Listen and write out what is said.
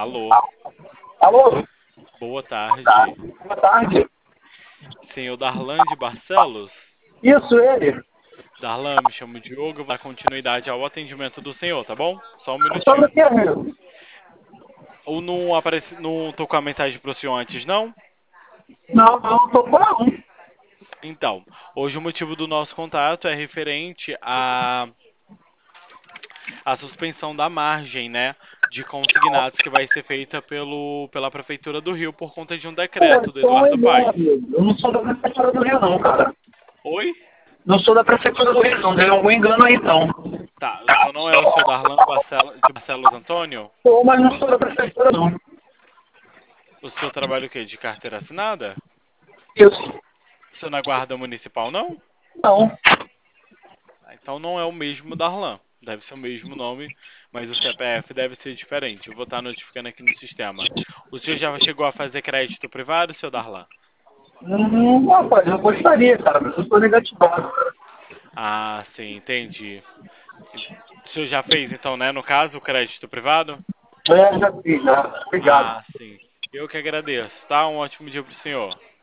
Alô, Alô, boa tarde. boa tarde. Senhor Darlan de Barcelos? Isso, ele. Darlan, me chamo Diogo, eu vou dar continuidade ao atendimento do senhor, tá bom? Só um Sobre o minutinho. que, amigo? Ou não tocou a mensagem pro senhor antes, não? Não, não, tô por não. Então, hoje o motivo do nosso contato é referente à suspensão da margem, né, de consignados que vai ser feita pela Prefeitura do Rio por conta de um Pô, decreto do só uma Eduardo ideia, Paes. amigo. Eu não sou da Prefeitura do Rio, não, cara. Oi? Não sou da Prefeitura do Rio, não. Tem algum engano aí, então. Tá, o senhor não é o senhor Darlan de Barcelos Antônio? Sou, mas não sou da Prefeitura, não. O senhor trabalha o quê? De carteira assinada? Isso. O senhor na guarda municipal, não? Não. Ah, então não é o mesmo Darlan. Deve ser o mesmo nome, mas o CPF deve ser diferente. Eu vou estar notificando aqui no sistema. O senhor já chegou a fazer crédito privado, seu Darlan? Rapaz, eu gostaria, cara, mas eu sou negativado. Ah, sim, entendi. O senhor já fez, então, né, no caso, o crédito privado? É, já fiz, já. Obrigado. Ah, sim. Eu que agradeço, tá? Um ótimo dia pro senhor.